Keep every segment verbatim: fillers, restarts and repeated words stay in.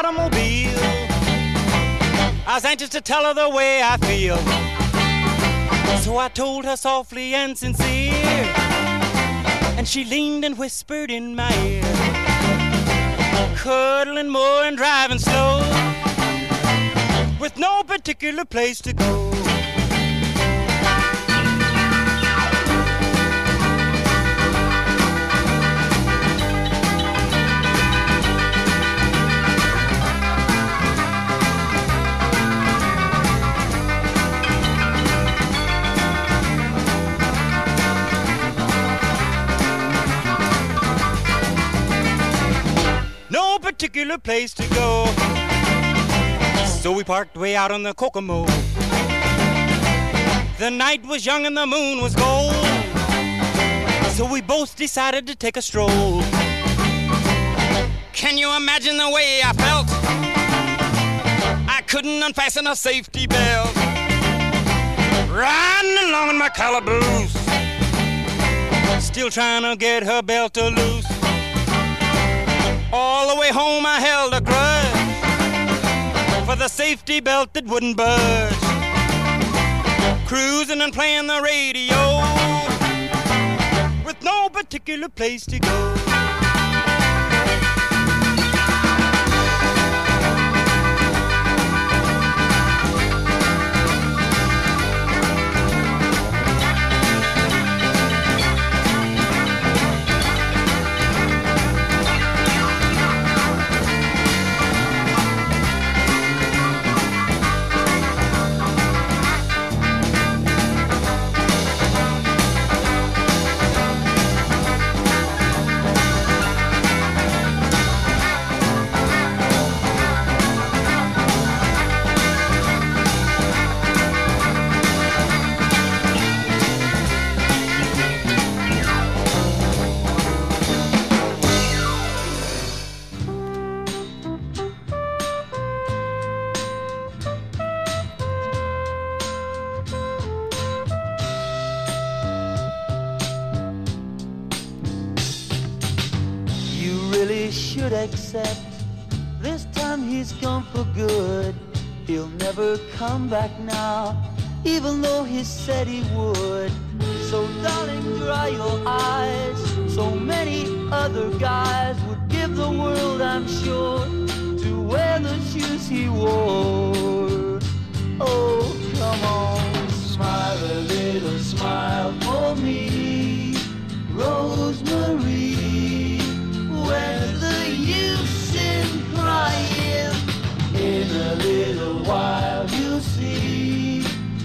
automobile. I was anxious to tell her the way I feel, so I told her softly and sincere, and she leaned and whispered in my ear, cuddling more and driving slow, with no particular place to go. No particular place to go, so we parked way out on the Kokomo. The night was young and the moon was gold, so we both decided to take a stroll. Can you imagine the way I felt? I couldn't unfasten a safety belt, riding along in my calaboose, still trying to get her belt to loose. All the way home I held a grudge for the safety belt that wouldn't budge, cruising and playing the radio with no particular place to go. Accept this time he's gone for good. He'll never come back now, even though he said he would. So darling, dry your eyes. So many other guys would give the world, I'm sure, to wear the shoes he wore. Oh, come on, smile a little smile for me, Rosemary. Where's the use in crying? In a little while you'll see,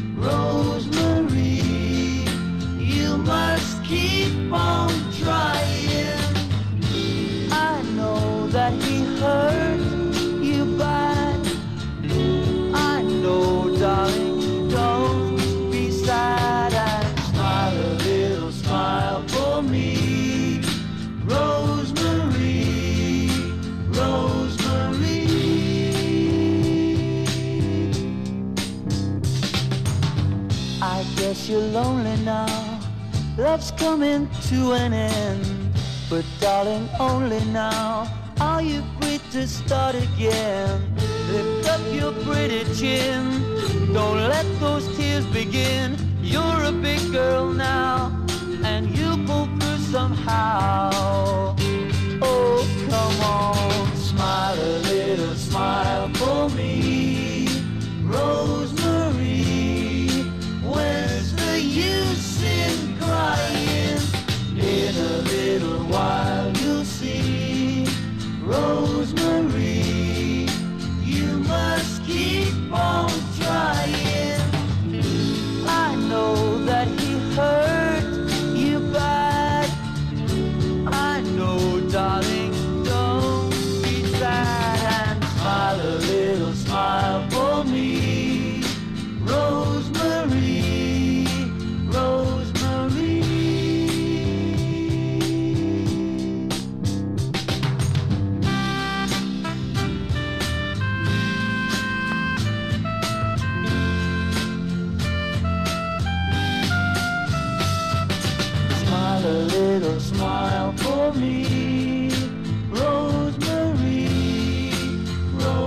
Rosemary, you must keep on trying. I know that he hurt you bad. I know, darling, don't be sad, and smile a little smile for me, Rosemary. Rosemary, I guess you're lonely now. Love's coming to an end, but darling, only now are you free to start again. Lift up your pretty chin, don't let those tears begin. You're a big girl now, and you'll pull through somehow. Oh, come on, smile a little smile for me, Rosemary. Where's the use in crying? In a little while you'll see, Rosemary, you must keep on trying. I know that he hurt you bad. I know, darling, don't be sad, and smile a little smile for me, Rosemary, Rosemary. Smile a little smile for me, Rosemary, Rosemary.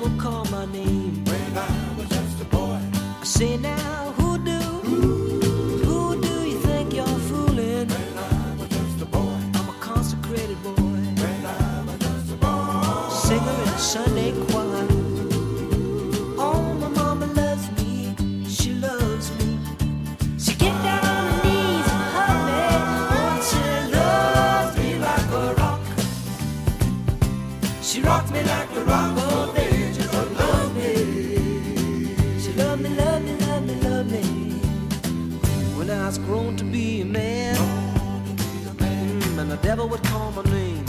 would call my name when I was just a boy. I say now, who do, who do you think you're fooling? When I was just a boy. I'm a consecrated boy. When I was just a boy. Singer in a Sunday choir. Oh, my mama loves me. She loves me. She get down on her knees and hug me. Oh, she loves me like a rock. She rocked me like a rock. Oh, baby, just love me. She loved me, loved me, loved me, loved me. When I was grown to be a man, mm, and the devil would call my name.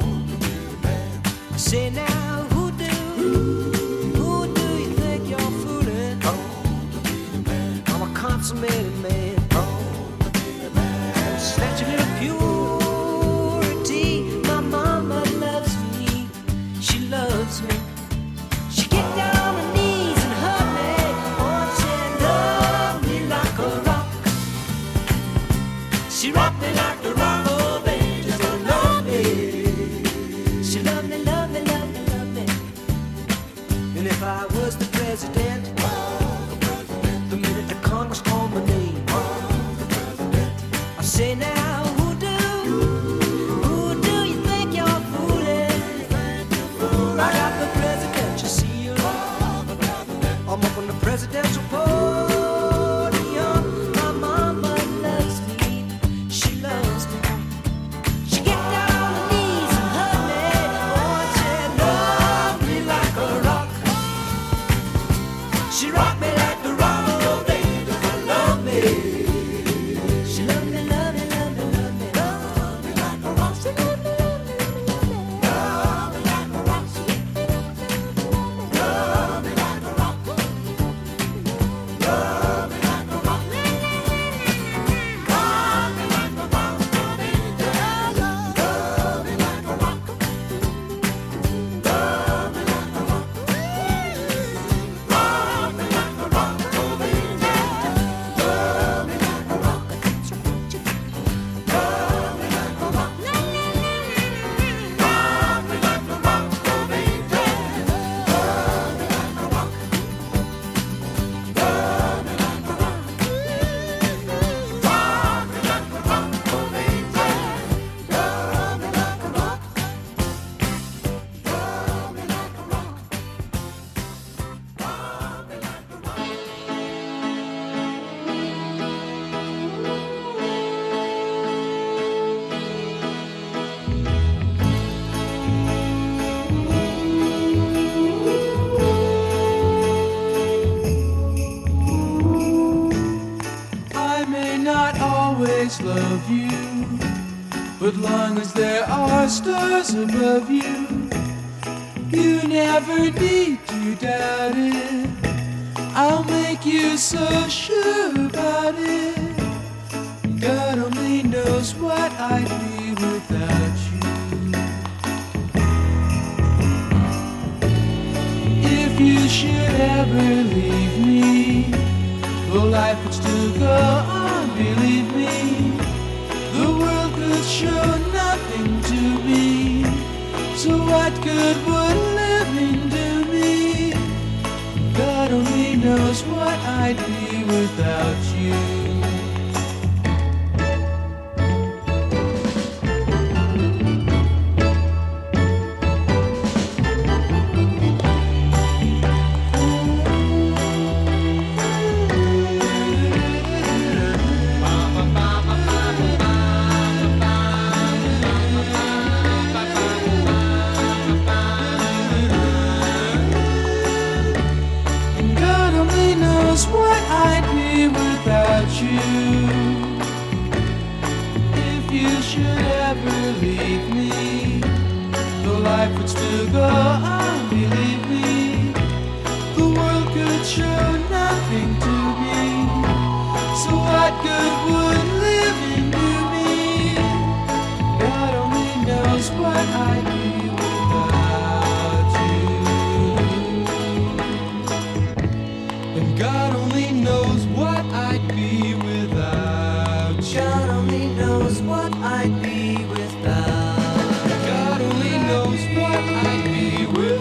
I say now, who do, who do you think you're fooling? I'm a consummated man. Snatch a little purity. My mama loves me. She loves me. She get down on her knees and hug me. Oh, she loved me like a rock. She rocked me like a rock. Oh, baby, just love me. She loved me, loved me, loved me, loved me. And if I was the president, the minute the Congress called my name, I say now, who do, who do you think you're fooling? I got the presidential seal. I'm up on the presidential podium. My mama loves me. She loves me. She get down on her knees and hug me. Oh, she loves me like a rock. She rocked me like the rock. Oh, baby, just love me. She loved me, loved me, loved me, loved me. Love me like a rock. She loved me, loved me, loved me, loved me. Love me like a rock. Love me like a rock. Love me like a rock. Love me like a rock. Baby, love me like a rock. Love me like a rock. Rock me like a rock. Oh, baby, love me like a rock. Love me like a rock. Rock me like a rock. Oh, baby, love me like a rock. Love me like a rock. Rock me like a rock. Oh, baby, love me like a rock. Love me like a rock. Rock me like a rock. I may not always love you, but long as there are stars above you, you never need to doubt it. I'll make you so sure about it. God only knows what I'd be without you. If you should ever leave me, well, life would still go on, believe me. The world could show nothing to me, so what good would living do me? God only knows what I'd be without you. And God only knows what I'd be without you. If you should ever leave me, the life would still go on, believe me. The world could show nothing to me, so what good would living do me? God only knows what I'd be without you. And God only knows what I'd be without you. God only knows what I'd be without. God only knows what I'd be without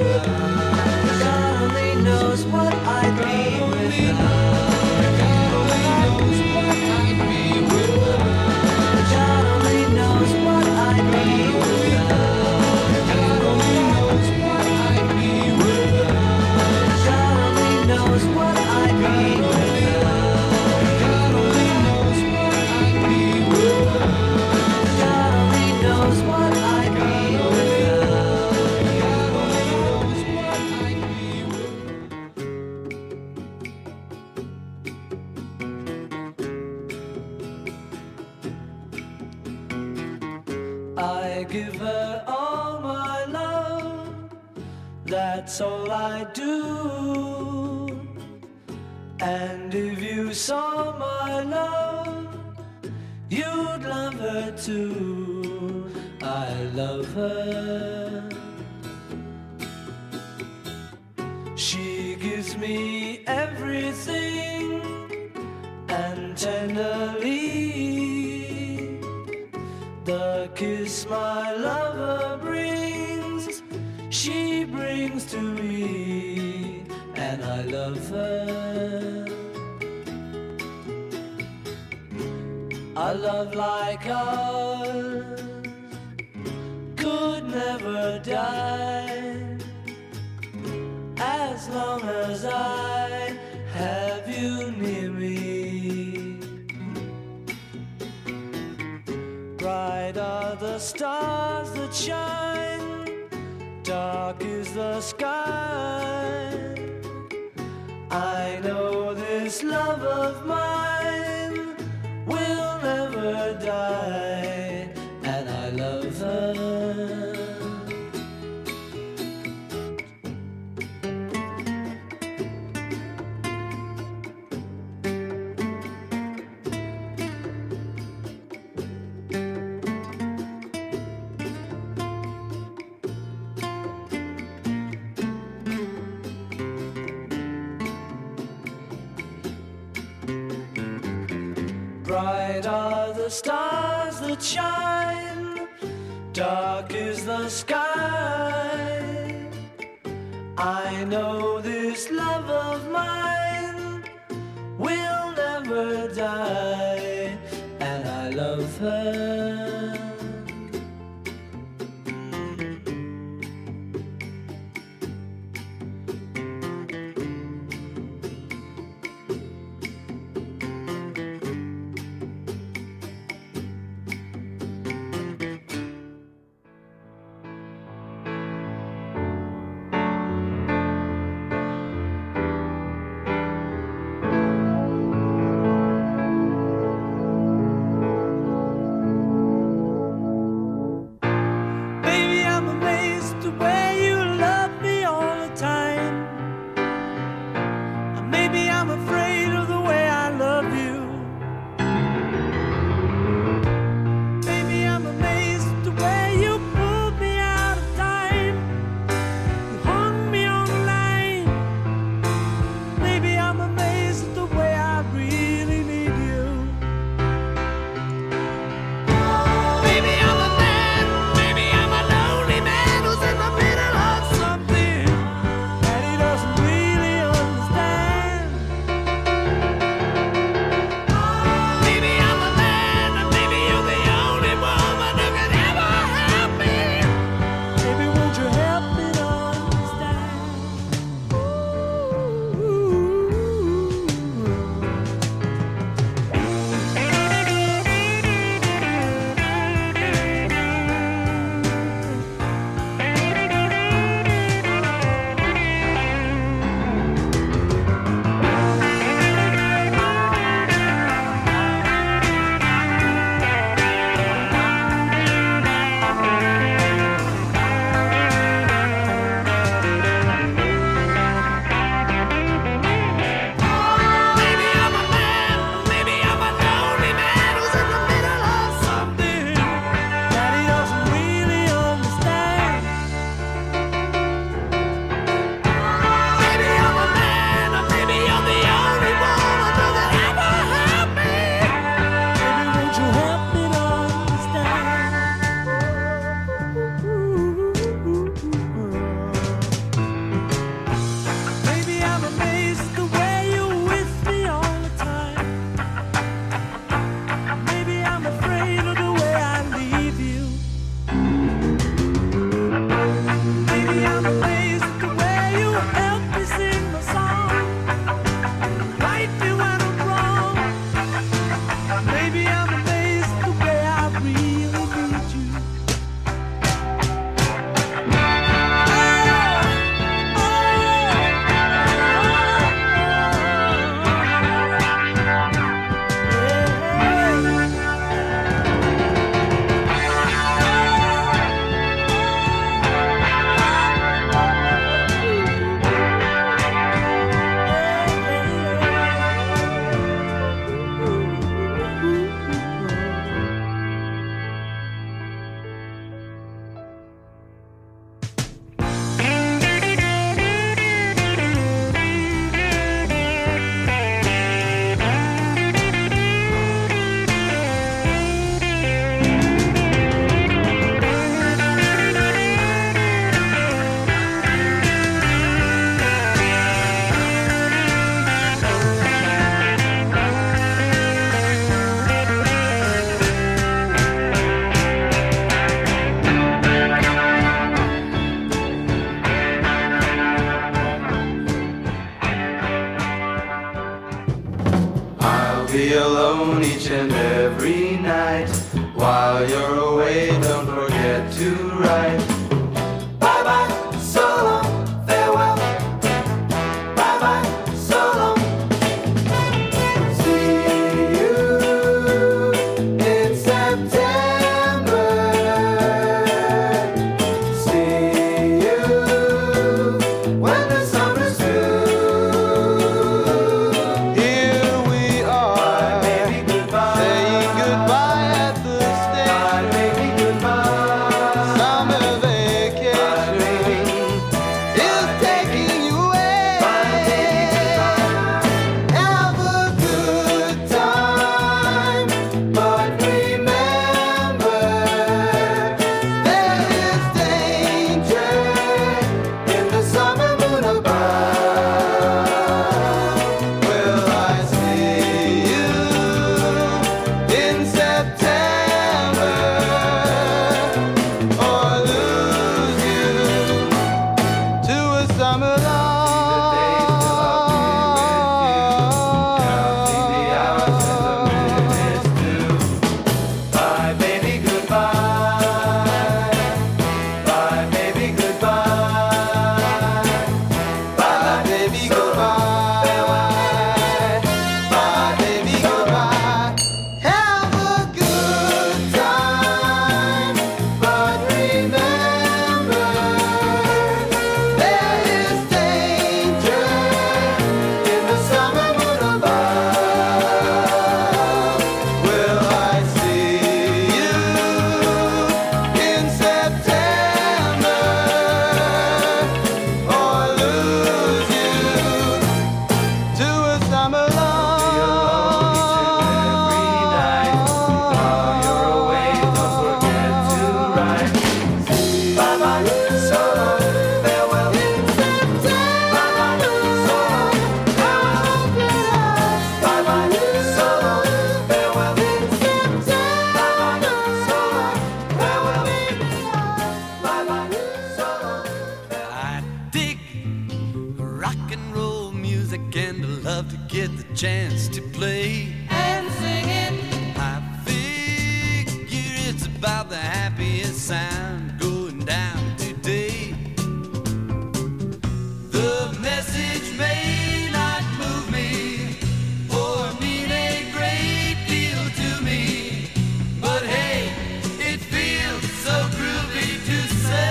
I give her all my love, that's all I do. And if you saw my love, you'd love her too. I love her. She gives me everything, and tenderly the kiss my lover brings, she brings to me, and I love her. A love like ours could never die, as long as I have you near me. Bright are the stars that shine, dark is the sky. I know this love of mine will never die, and I love her. Bright are the stars that shine, dark is the sky. I know this love of mine will never die, and I love her. be alone each and every night. While you're away, don't forget to write. Bye bye, so long, farewell. Bye bye, so long. See you in September. See you when the summer's through. Here we are, bye, baby, goodbye. Saying goodbye at the station. Bye, baby, goodbye. Summer vacation, bye, baby, is taking you away. Bye, baby, goodbye. Have a good time, but remember there is danger in the summer moon above. Will I see you in September or lose you to a summer love? Counting the hours and the minutes too. Bye, baby, goodbye. Bye, baby, goodbye. Bye, baby, goodbye. Bye, baby, goodbye. Have a good time, but remember there is danger in the summer moon above. Will I see you in September or lose you to a summer love? While you're away, don't forget to write. Bye bye, so long, farewell. Bye bye, so long, farewell. Bye bye, so long, farewell. Bye bye, so long, farewell. Bye bye, so long. I dig rock and roll music and I love to get the chance to play and sing it. I figure it's about the happiest sound going down today. The message may not move me or mean a great deal to me, but hey, it feels so groovy to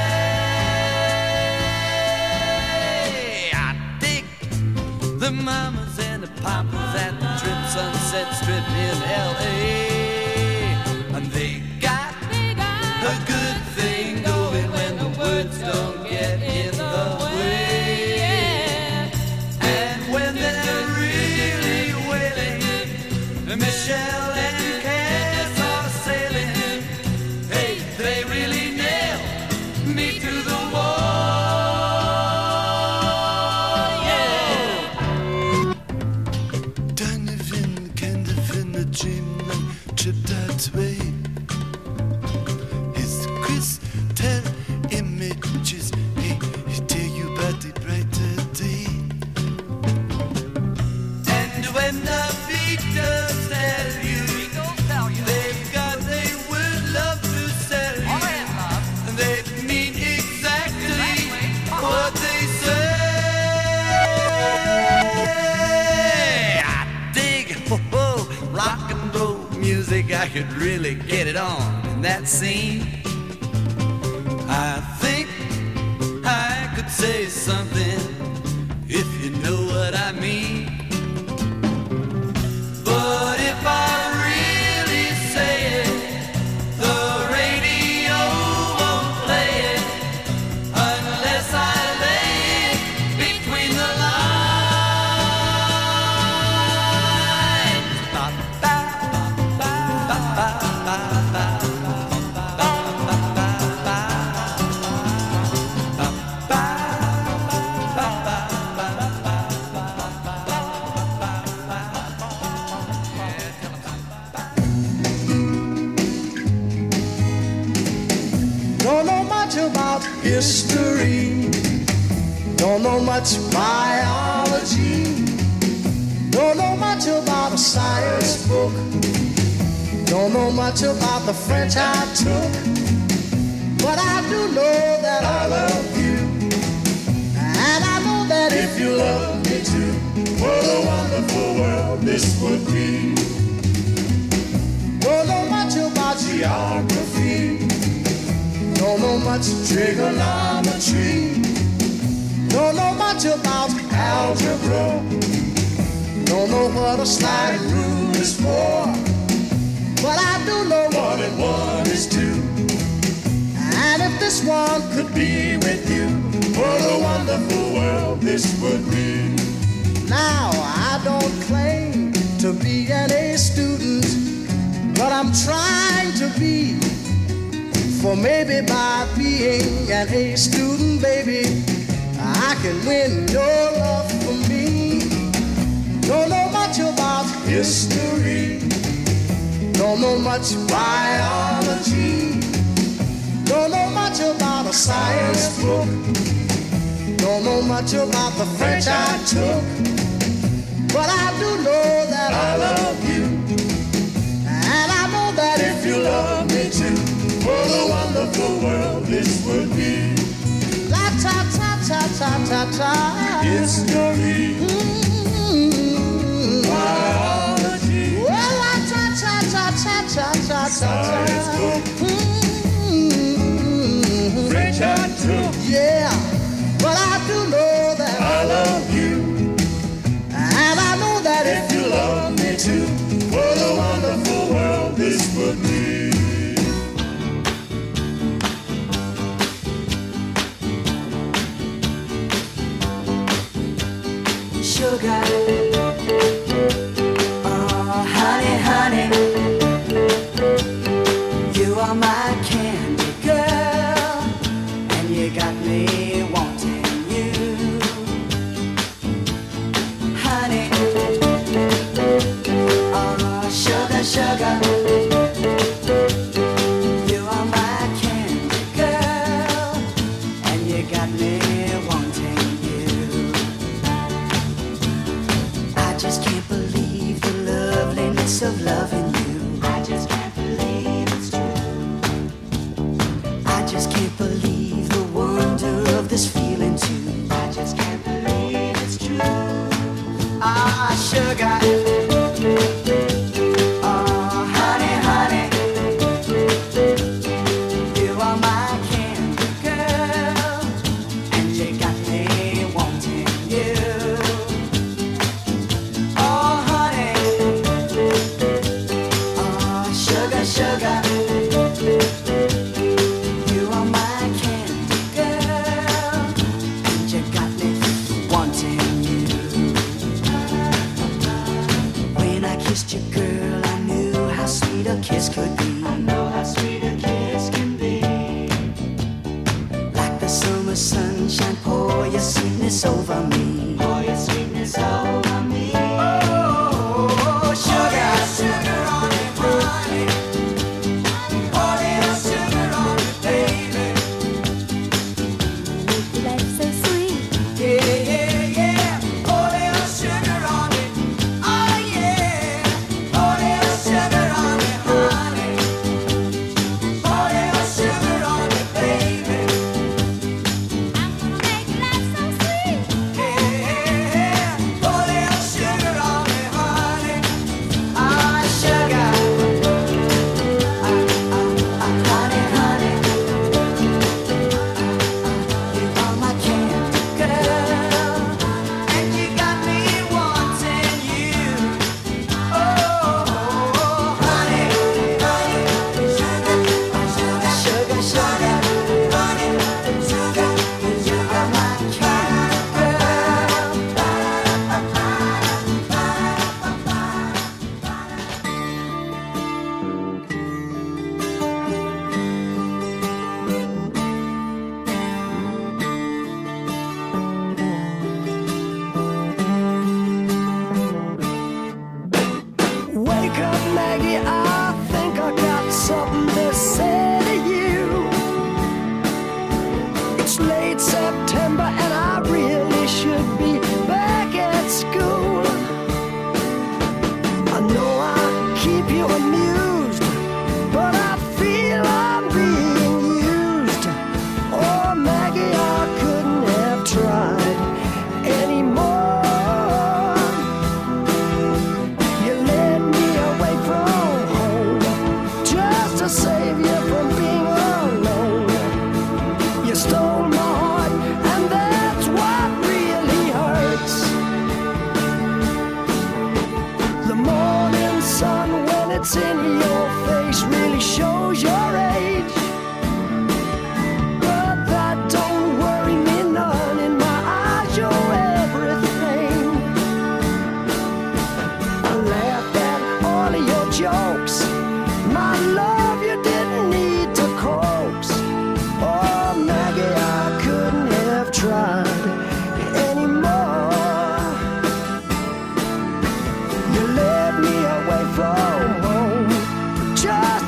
say. I dig the mamas and the papas at the Trip Sunset Strip in L A, and they got a good thing going when the words don't get in the way. And when they're really wailing, Michelle and Cass are sailing. Hey, they really nail me to the wall. Yeah. Deine Wind kennt in the dream like trip that way. His crystal images, hey, he tell you about the brighter day. And when the beat does tell you, they've got a word love to sell you, and they mean exactly what they say. I dig ho, ho, rock and roll music. I could really get it on in that scene. I think I could say something if you know what I mean. But if I really say it, the radio won't play it unless I lay it between the lines. Ba, ba, ba, ba, ba, ba, ba, ba, ba, ba, ba, Don't know much about history, don't know much biology, Don't know much about a science book. Don't know much about the French I took. But I do know that I love you. And I know that if you love me too, what a wonderful world this would be. Don't know much about geography. Don't know much trigonometry. Don't know much about algebra. Don't know what a sliding rule is for. But I do know one and one is two. And if this one could be with you, what a wonderful world this would be. Now, I don't claim to be an A student, but I'm trying to be. For maybe by being an A student, baby, I can win your love for me. Don't know much about history. Don't know much biology. Don't know much about a science book. Don't know much about the French I took. But I do know that I love you. And I know that if you love me too, what a wonderful world this would be. La ta ta ta ta ta ta. History. Mm-hmm. Biology. Well, la ta ta ta ta ta ta ta. Science book. Mm-hmm. French I took. Yeah, but I do know that I love you. And I know that if you love me too, what a wonderful world this would be. Sugar, oh honey, honey, you are my candy girl, and you got me wanting you, honey, oh sugar, sugar, you are my candy girl, and you got me wanting you. I just can't believe the loveliness of loving you. I just can't believe it's true. I just can't believe the wonder of this feeling too. I just can't believe it's true. Ah, sugar. Oh, honey, honey. You are my candy girl, and you got me wanting you. Oh, honey, oh, sugar, sugar, you are my candy girl, and you got me wanting you. When I kissed you, girl, I knew how sweet a kiss could be. I know how sweet a kiss can be. Like the summer sunshine, pour your sweetness over me. Pour your sweetness over me. Oh, sugar, sugar on it, honey. Pour little sugar on it, baby. Life's so sweet. Yeah, yeah, yeah. Pour little sugar on it. Oh, yeah. Pour little sugar on it, honey. Pour little sugar on it, baby. I'm gonna make life so sweet. Yeah,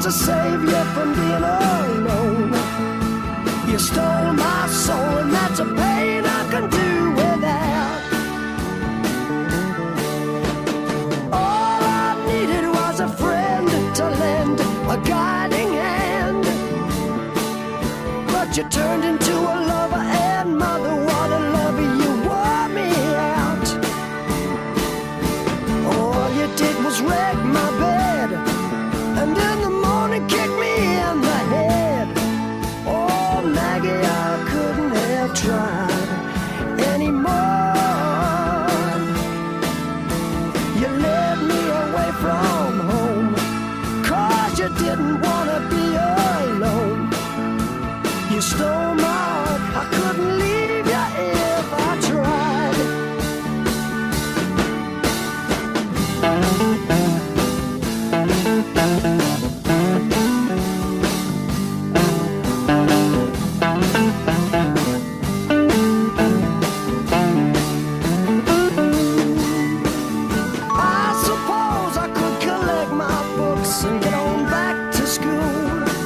to save you from being alone. You stole my soul, and that's a pain I can do without. All I needed was a friend to lend a guiding hand, but you turned into a lover and mother. What a lover, you wore me out. All you did was wreck my bed, and in the morning kick me in the head. Oh, Maggie, I couldn't have tried anymore. You led me away from home, 'cause you didn't want to be alone. You stole my heart, I couldn't leave you if I tried. I suppose I could collect my books and get on back to school,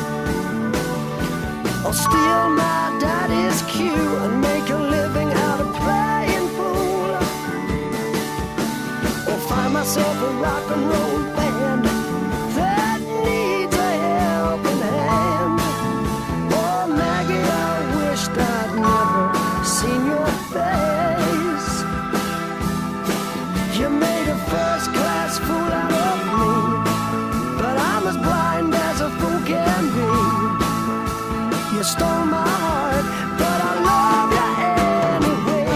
or steal my daddy's cue and make a living out of playing fool, or find myself a rock and roll band that needs a helping hand. Oh, Maggie, I wished I'd never seen your face. You made a first-class fool out of me, but I'm as blind as a fool can be. You stole my heart, but I love you anyway.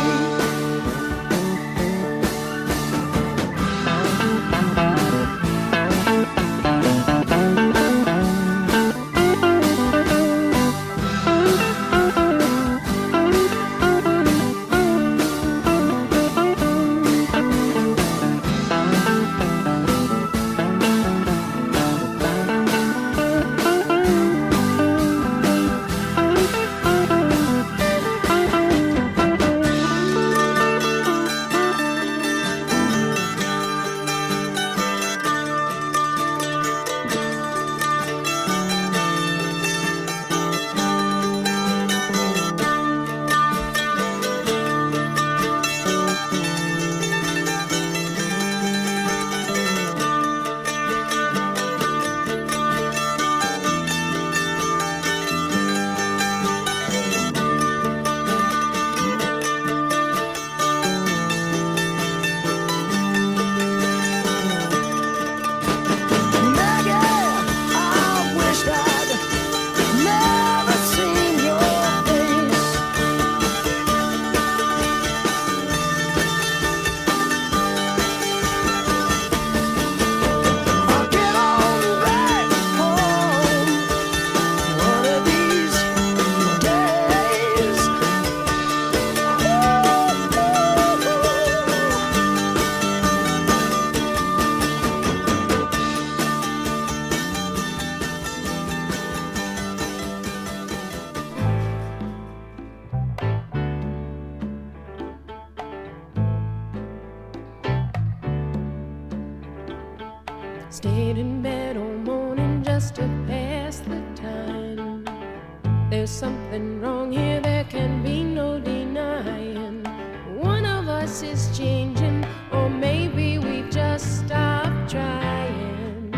Stayed in bed all morning just to pass the time. There's something wrong here, there can be no denying. One of us is changing, or maybe we've just stopped trying.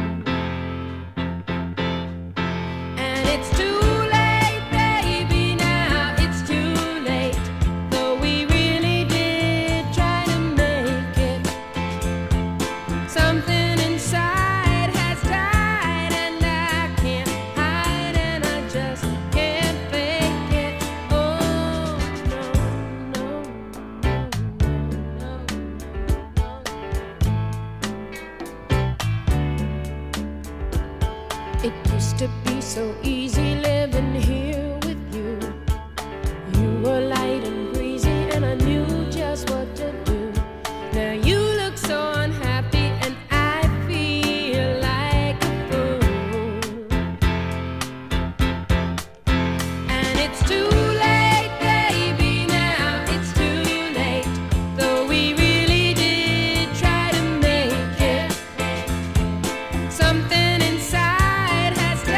And it's too late, baby, now it's too late. Though we really did try to make it. Something inside has died, and I can't hide, and I just can't fake it. Oh, no, no, no, no, no. It used to be so easy living here with you. You were light and breezy, and I knew just what to do. Now you look so unhappy, and I feel like a fool. And it's too late, baby, now it's too late. Though we really did try to make it. Something inside has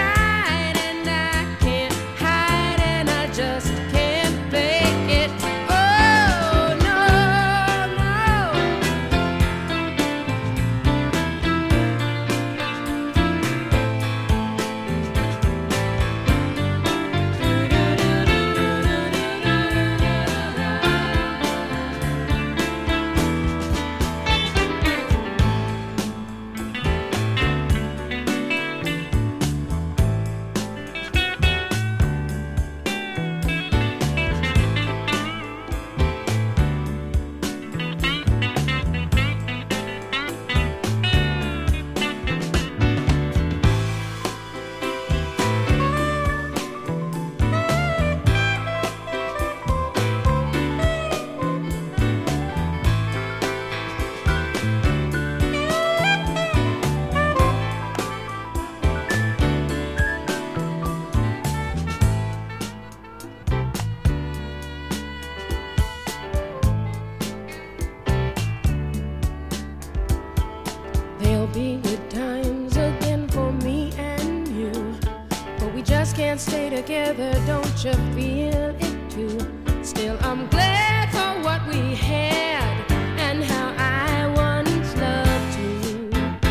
be good times again for me and you. But we just can't stay together, don't you feel it too? Still, I'm glad for what we had and how I once loved you.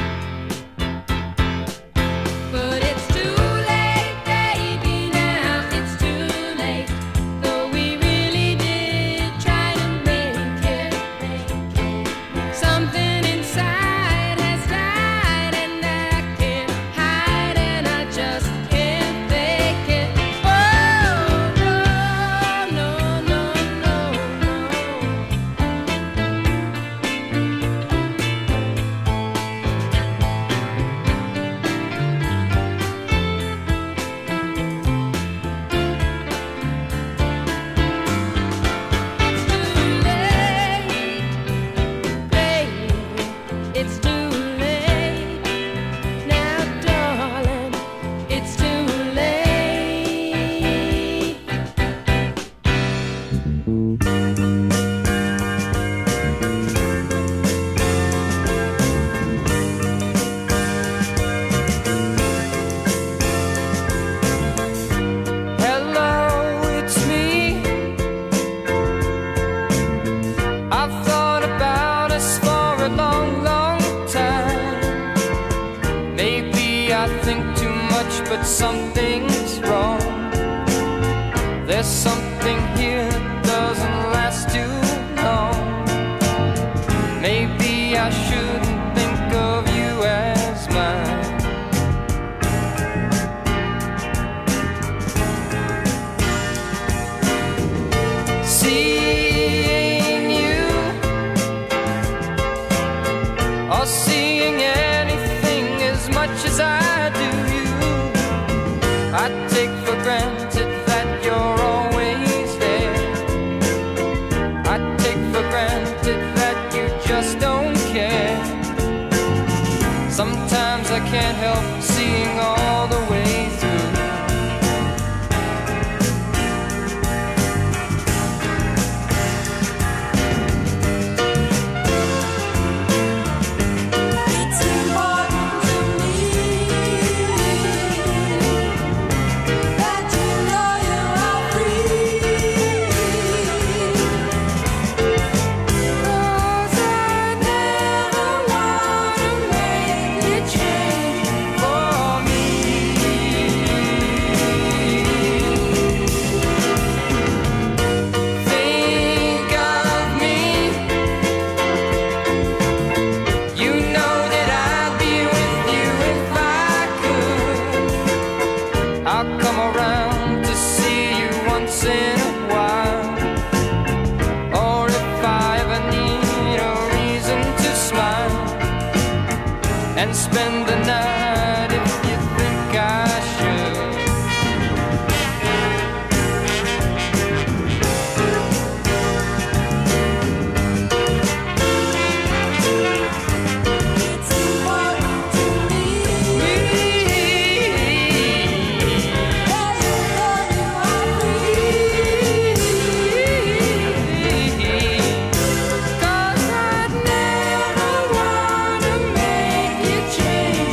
But it's too late, baby, now it's too late. Though we really did try to make it, something inside has died and I can't hide and I just can't fake it. Oh, no, no, no, no, it's too late, baby. It's too late. Now, darling, it's too late. Hello, it's me. I've thought about us for a long, long time. Maybe I think too much, but something's wrong. There's something here that doesn't last too long. Maybe I shouldn't think of you as mine. Seeing you or seeing anything as much as I do you, I take for granted that you're always there. I take for granted that you just don't care. Sometimes I can't help seeing all the way through. It's important to me that you know you are free. 'Cause I never wanna make you change for me. Think of me. You know that I'd be with you if I could. I'll come around to see you once in a while. Or if I ever need a reason to smile and spend the night if you think I should. It's important to me that you know you are free. 'Cause I'd never wanna make you change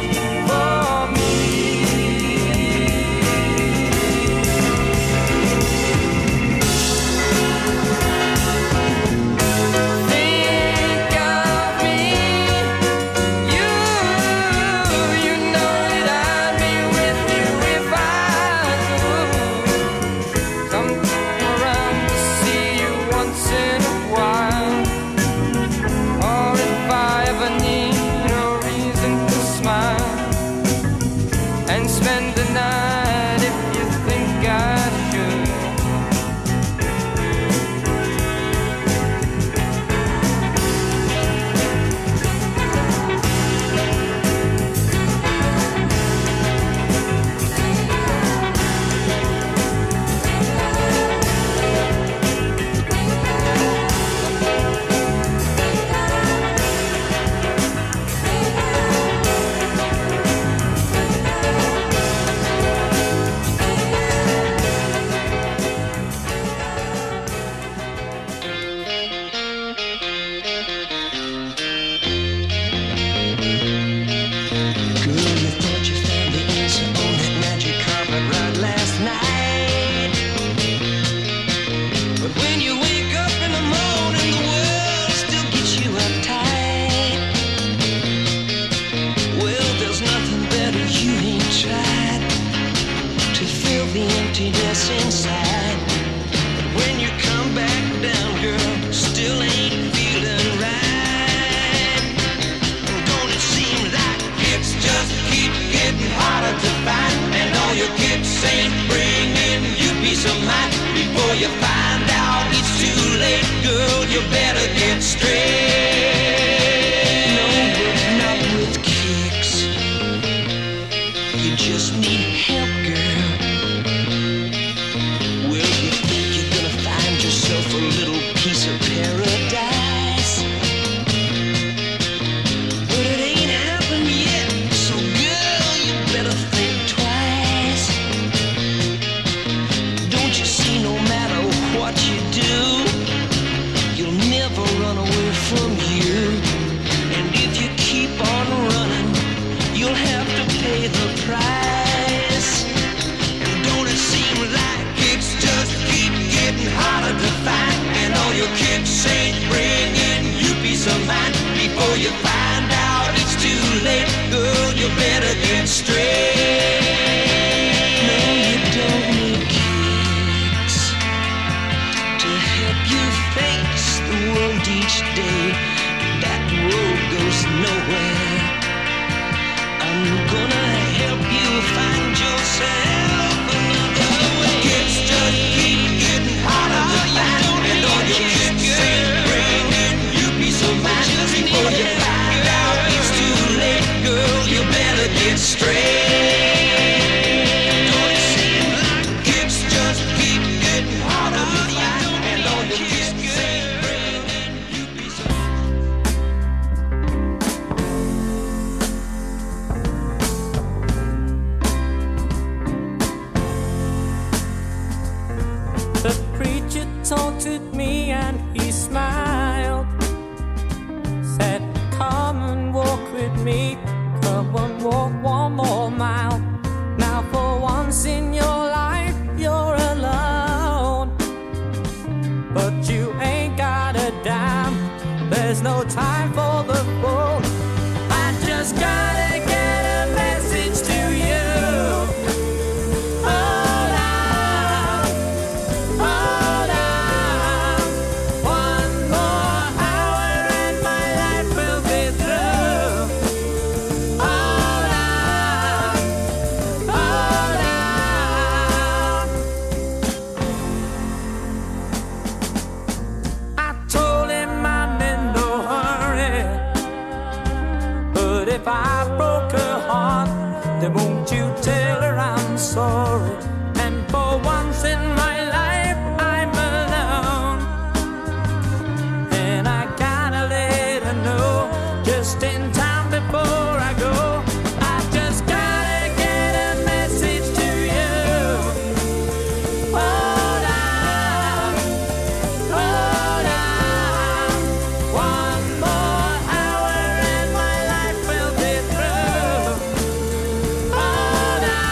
price. And don't it seem like kicks just keep getting harder to find? And all your kicks ain't bringing you peace of mind. Before you find out it's too late, girl, you better get straight. No, you don't need kicks to help you face the world each day. That road goes nowhere. I'm gonna help you find yourself another way. Kicks just keep getting harder to find, and all your kicks ain't bringing you peace of mind. Before you find out it's too late, girl, you better get straight. Don't it seem like kicks just keep getting harder to find, and all your kicks ain't bringing you peace of mind. The preacher taunted me and he smiled. Said, come and walk with me. Come and walk one more mile. Now for once in your life you're alone. But you ain't got a dime. There's no time for the phone. I just gotta get a message to you. Hold on, hold on. One more hour and my life will be through. Hold on, hold on. I told him I'm in no hurry, but if I broke her heart, then won't you tell her I'm sorry? And for once in my life I'm alone, and I gotta let her know just in time before I go. I just gotta get a message to you. Hold on, hold on. One more hour and my life will be through. Hold on,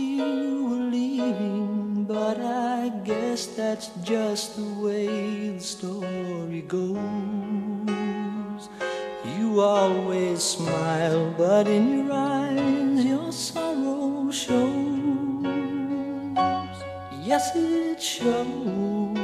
you were leaving, but I guess that's just the way the story goes. You always smile, but in your eyes your sorrow shows. Yes, it shows.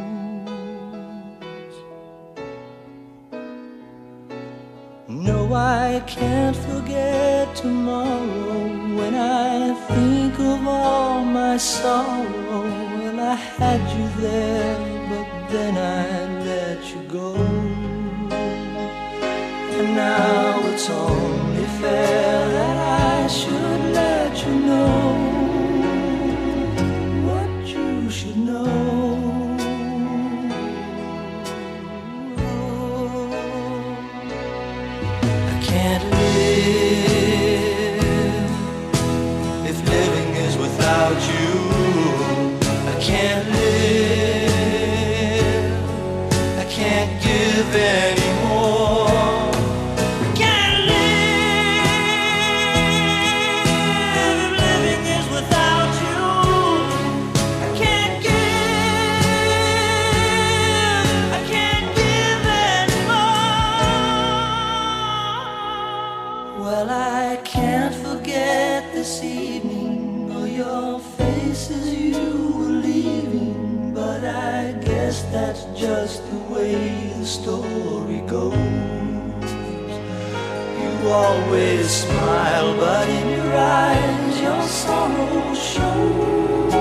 No, I can't forget tomorrow when I think of all my sorrow. Well, I had you there, but then I let you go. And now it's only fair that I should let you know what you should know. I can't live if living is without you. I can't live, I can't give anymore. This evening, oh, your face as you were leaving, but I guess that's just the way the story goes. You always smile, but in your eyes your sorrow shows.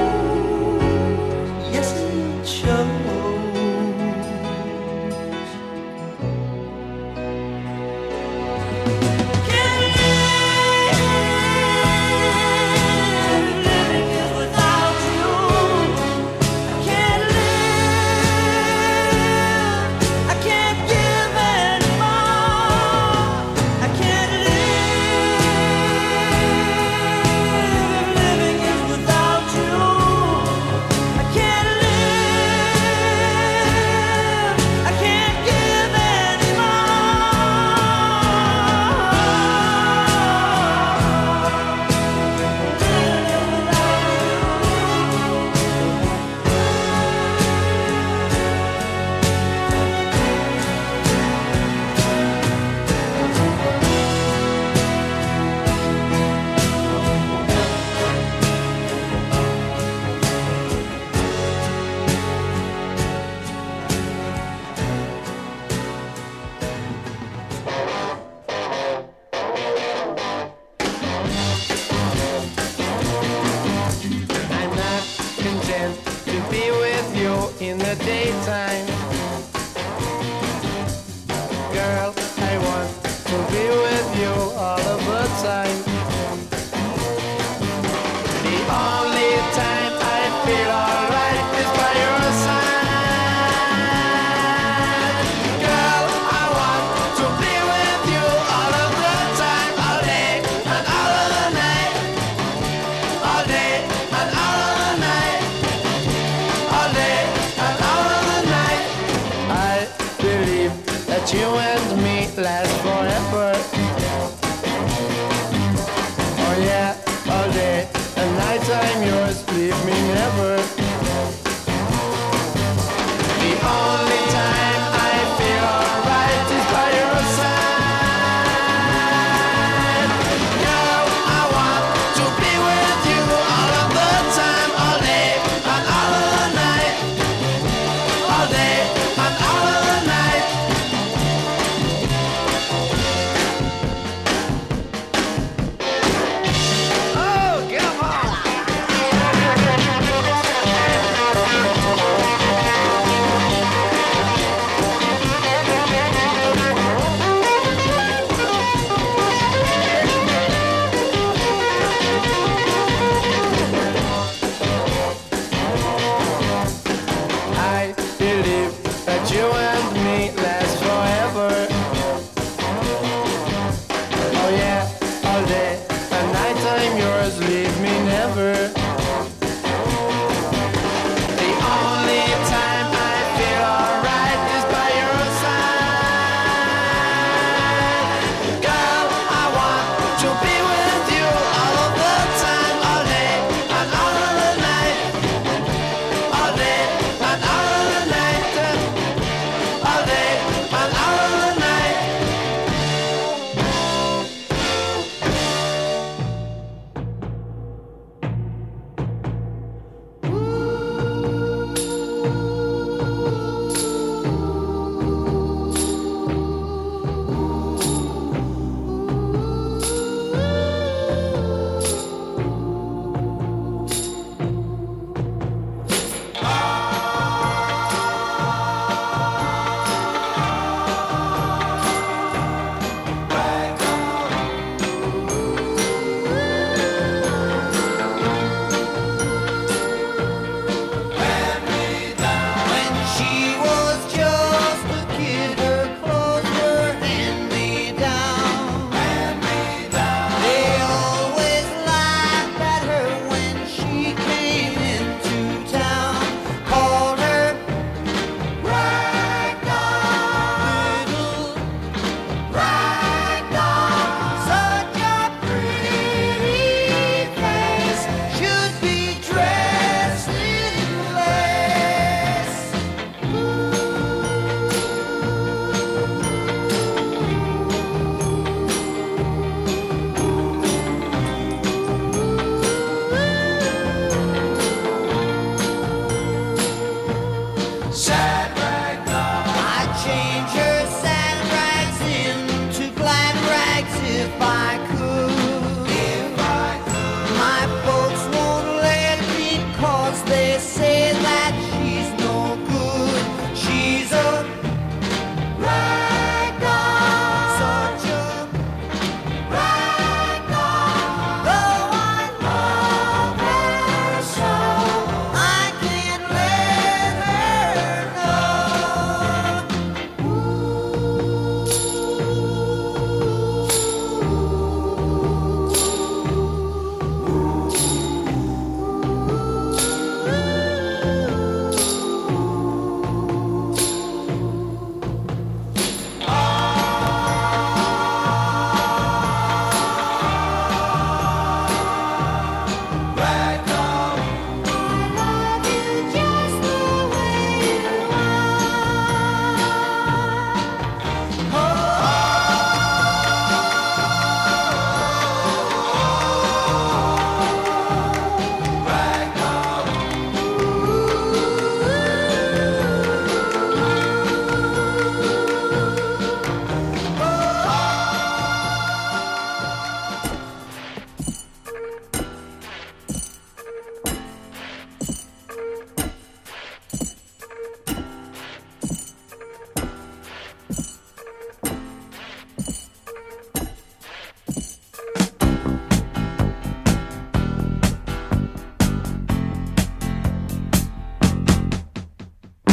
Yes, it shows. Leave me never.